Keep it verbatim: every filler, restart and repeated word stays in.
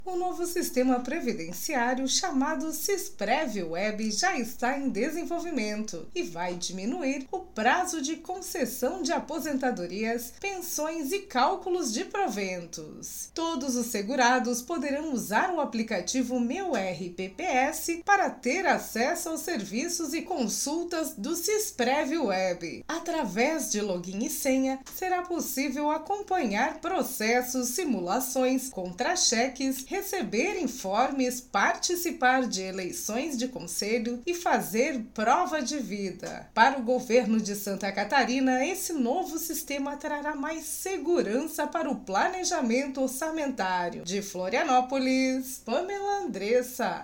O novo sistema previdenciário chamado Sisprev Web já está em desenvolvimento e vai diminuir o prazo de concessão de aposentadorias, pensões e cálculos de proventos. Todos os segurados poderão usar o aplicativo Meu R P P S para ter acesso aos serviços e consultas do Sisprev Web. Através de login e senha, será possível acompanhar processos, simulações, contra-cheques, receber informes, participar de eleições de conselho e fazer prova de vida. Para o governo de Santa Catarina, esse novo sistema trará mais segurança para o planejamento orçamentário. De Florianópolis, Pamela Andressa.